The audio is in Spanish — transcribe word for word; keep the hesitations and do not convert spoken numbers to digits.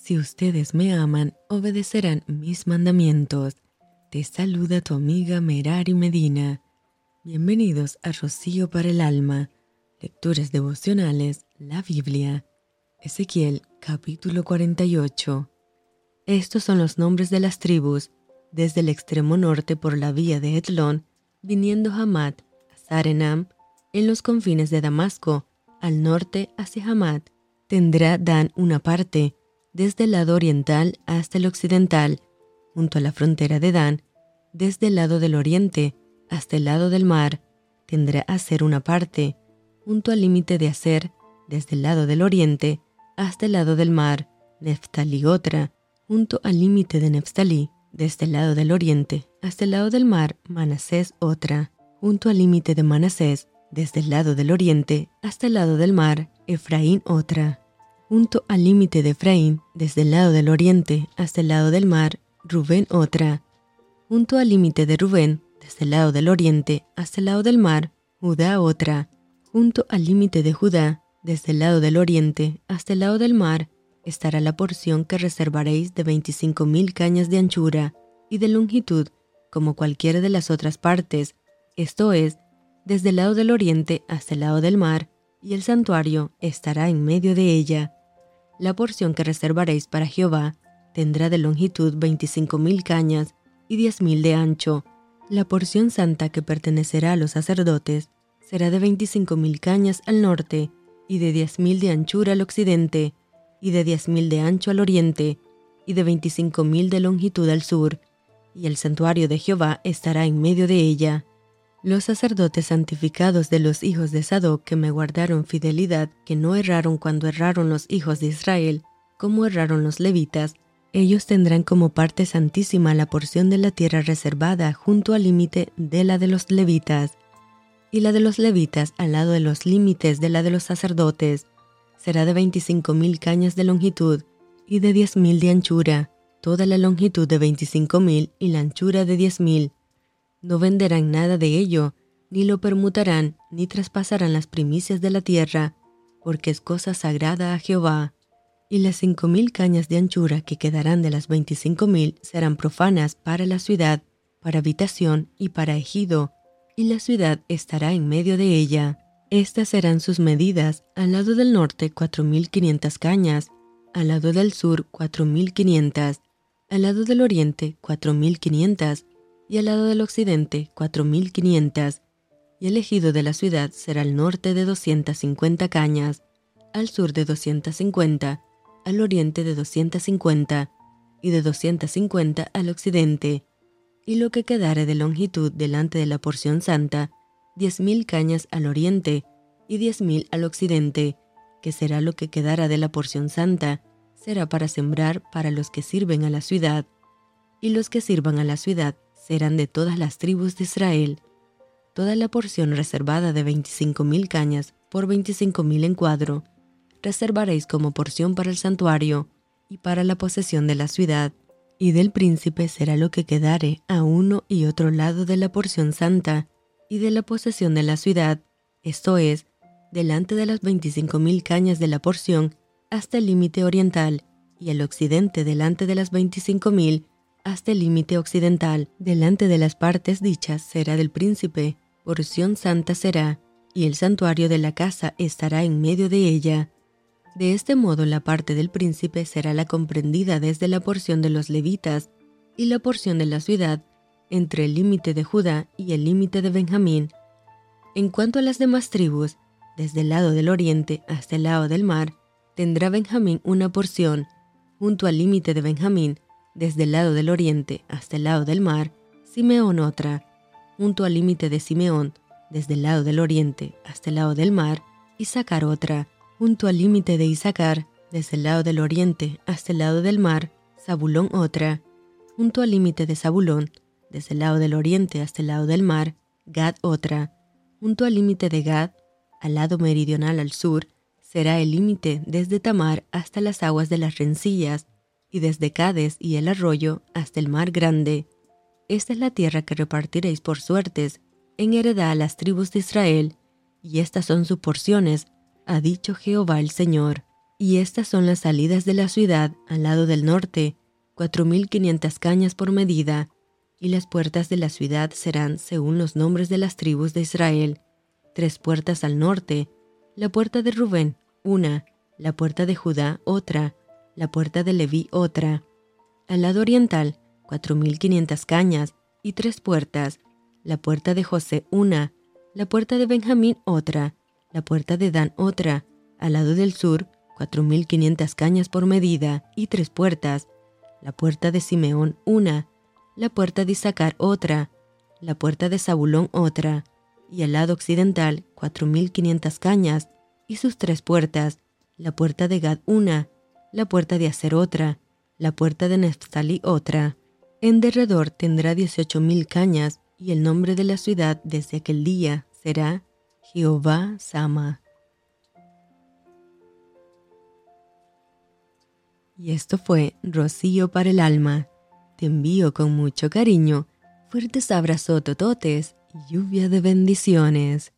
Si ustedes me aman, obedecerán mis mandamientos. Te saluda tu amiga Merari Medina. Bienvenidos a Rocío para el Alma, Lecturas Devocionales, la Biblia. Ezequiel, capítulo cuarenta y ocho. Estos son los nombres de las tribus, desde el extremo norte por la vía de Hetlón, viniendo Hamat a Sarenam, en los confines de Damasco, al norte hacia Hamat. Tendrá Dan una parte, desde el lado oriental hasta el occidental, junto a la frontera de Dan, desde el lado del oriente hasta el lado del mar. Tendrá Aser una parte, junto al límite de Aser, desde el lado del oriente hasta el lado del mar. Neftalí otra, junto al límite de Neftalí, desde el lado del oriente hasta el lado del mar. Manasés otra, junto al límite de Manasés, desde el lado del oriente hasta el lado del mar. Efraín otra, junto al límite de Efraín, desde el lado del oriente hasta el lado del mar. Rubén otra, junto al límite de Rubén, desde el lado del oriente hasta el lado del mar. Judá otra, junto al límite de Judá, desde el lado del oriente hasta el lado del mar. Estará la porción que reservaréis de veinticinco mil cañas de anchura y de longitud, como cualquiera de las otras partes, esto es, desde el lado del oriente hasta el lado del mar, y el santuario estará en medio de ella. La porción que reservaréis para Jehová tendrá de longitud veinticinco mil cañas y diez mil de ancho. La porción santa que pertenecerá a los sacerdotes será de veinticinco mil cañas al norte, y de diez mil de anchura al occidente, y de diez mil de ancho al oriente, y de veinticinco mil de longitud al sur, y el santuario de Jehová estará en medio de ella. Los sacerdotes santificados de los hijos de Sadoc que me guardaron fidelidad, que no erraron cuando erraron los hijos de Israel, como erraron los levitas, ellos tendrán como parte santísima la porción de la tierra reservada junto al límite de la de los levitas, y la de los levitas al lado de los límites de la de los sacerdotes. Será de veinticinco mil cañas de longitud y de diez mil de anchura, toda la longitud de veinticinco mil y la anchura de diez mil. No venderán nada de ello, ni lo permutarán, ni traspasarán las primicias de la tierra, porque es cosa sagrada a Jehová. Y las cinco mil cañas de anchura que quedarán de las veinticinco mil serán profanas para la ciudad, para habitación y para ejido, y la ciudad estará en medio de ella. Estas serán sus medidas: al lado del norte cuatro mil quinientas cañas, al lado del sur cuatro mil quinientas, al lado del oriente cuatro mil quinientas, y al lado del occidente cuatro mil quinientas, y el ejido de la ciudad será al norte de doscientas cincuenta cañas, al sur de doscientas cincuenta, al oriente de doscientas cincuenta, y de doscientas cincuenta al occidente. Y lo que quedare de longitud delante de la porción santa, diez mil cañas al oriente, y diez mil al occidente, que será lo que quedara de la porción santa, será para sembrar para los que sirven a la ciudad. Y los que sirvan a la ciudad serán de todas las tribus de Israel. Toda la porción reservada de veinticinco mil cañas por veinticinco mil en cuadro, reservaréis como porción para el santuario y para la posesión de la ciudad, y del príncipe será lo que quedare a uno y otro lado de la porción santa y de la posesión de la ciudad, esto es, delante de las veinticinco mil cañas de la porción hasta el límite oriental, y el occidente delante de las veinticinco mil hasta el límite occidental. Delante de las partes dichas será del príncipe, porción santa será, y el santuario de la casa estará en medio de ella. De este modo la parte del príncipe será la comprendida desde la porción de los levitas y la porción de la ciudad, entre el límite de Judá y el límite de Benjamín. En cuanto a las demás tribus, desde el lado del oriente hasta el lado del mar, tendrá Benjamín una porción, junto al límite de Benjamín, desde el lado del oriente hasta el lado del mar. Simeón otra, junto al límite de Simeón, desde el lado del oriente hasta el lado del mar. Isaacar otra, junto al límite de Isaacar, desde el lado del oriente hasta el lado del mar. Zabulón otra, junto al límite de Zabulón, desde el lado del oriente hasta el lado del mar. Gad otra, junto al límite de Gad, al lado meridional al sur, será el límite desde Tamar hasta las aguas de las rencillas, y desde Cades y el arroyo hasta el mar grande. Esta es la tierra que repartiréis por suertes, en heredad a las tribus de Israel, y estas son sus porciones, ha dicho Jehová el Señor. Y estas son las salidas de la ciudad al lado del norte, cuatro mil quinientas cañas por medida, y las puertas de la ciudad serán según los nombres de las tribus de Israel, tres puertas al norte, la puerta de Rubén, una, la puerta de Judá, otra, la puerta de Leví, otra. Al lado oriental, cuatro mil quinientas cañas y tres puertas, la puerta de José, una, la puerta de Benjamín, otra, la puerta de Dan, otra. Al lado del sur, cuatro mil quinientas cañas por medida y tres puertas, la puerta de Simeón, una, la puerta de Isaacar, otra, la puerta de Zabulón, otra, y al lado occidental, cuatro mil quinientas cañas y sus tres puertas, la puerta de Gad, una, la puerta de Aser, otra, la puerta de Neftalí, otra. En derredor tendrá dieciocho mil cañas, y el nombre de la ciudad desde aquel día será Jehová Sama. Y esto fue Rocío para el alma. Te envío con mucho cariño, fuertes abrazos tototes y lluvia de bendiciones.